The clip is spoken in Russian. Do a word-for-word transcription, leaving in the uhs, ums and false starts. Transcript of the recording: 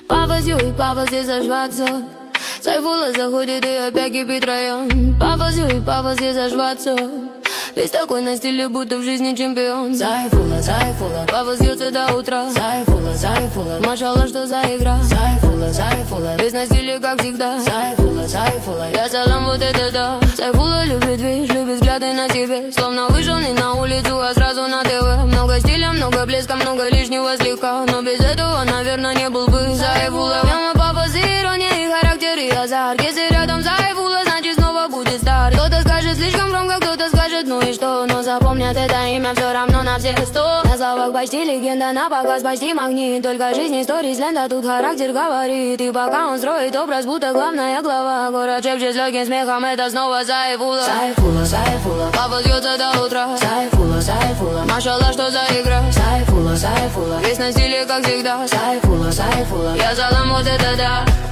Папа с Юлей, папа здесь зажваться. Сайфула заходит и опять кипит район. Папа с Юлей, папа здесь зажваться. Весь такой на стиле, будто в жизни чемпион. Сайфула, Сайфула, папа сьется до утра. Сайфула, Сайфула, машалла, что за игра. Сайфула, Сайфула, весь на стиле, как всегда. Сайфула, Сайфула, я салам, вот это да. Сайфула любит движ, любит взгляды на себе. Словно вышел не на улицу, а сразу на ТВ. Много стиля, много блеска, много лишнего слегка. Но без этого, наверное, не был бы Сайфула. Я мой папа с иронией, характер и азарт. Если рядом Сайфула, значит снова будет старт. Кто-то скажет слишком громко, кто-то скажет ну и что. Но запомнят это имя все равно на всех сто. На словах почти легенда, на показ почти магнит. Только жизнь истории лента, тут характер говорит. И пока он строит образ, будто главная глава. Город шепчет с легким смехом, это снова Сайфула. Сайфула, Сайфула, папа сьется до утра. Сайфула, Сайфула, машалла, что за игра. Сайфула, Сайфула, весь на стиле, как всегда. Сайфула, Сайфула, я салам, вот это да.